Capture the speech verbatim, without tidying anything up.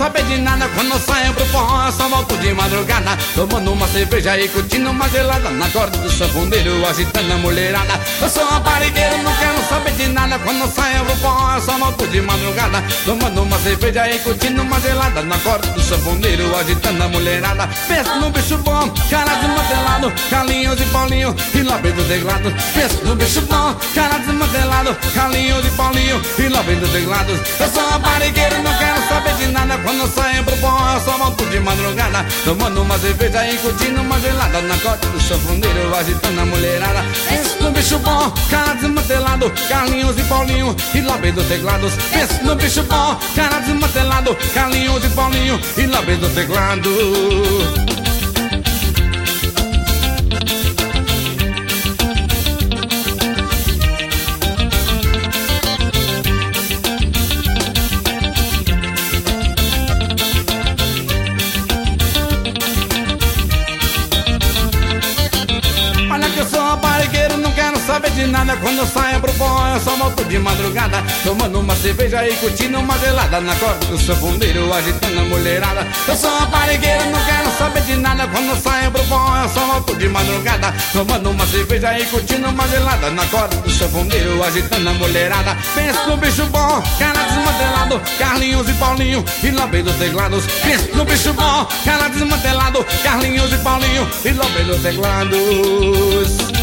saber de nada. Quando eu saio pro forró, eu só volto de madrugada, tomando uma cerveja e curtindo uma gelada na corda do sanfoneiro, agitando a mulherada. Eu sou um parigueiro, não quero saber de nada. Quando eu saio pro forró, eu só volto de madrugada, tomando uma cerveja e curtindo uma gelada na corda do sanfoneiro, agitando a mulherada. Pensa no bicho bom, cara desmantelado, Carlinhos e Paulinho e lá vem do teclado. Pensa no bicho bom, cara desmantelado, Carlinhos e Paulinho e lá vem do teclado. Eu sou um parigueiro, não quero saber de nada. Quando eu saio pro forró, eu só volto de madrugada, tomando uma cerveja e curtindo uma gelada na corda do sanfoneiro, agitando a mulherada. Pensa no bicho bom, cara desmantelado, Carlinhos e Paulinho e lá vem do teclado. Pensa no bicho bom, cara desmantelado, Carlinhos e Paulinho e lá vem do teclado. Saber de nada. Quando eu saio pro forró, eu só volto de madrugada, tomando uma cerveja e curtindo uma gelada na corda do sanfoneiro, agitando a mulherada. Eu sou um parigueiro, não quero saber de nada. Quando eu saio pro forró, eu só volto de madrugada, tomando uma cerveja e curtindo uma gelada na corda do sanfoneiro, agitando a mulherada. Pensa no bicho bom, cara desmantelado, Carlinhos e Paulinho e lá vem dos teclados. Pensa no bicho bom, cara desmantelado, Carlinhos e Paulinho e lá vem dos teclados.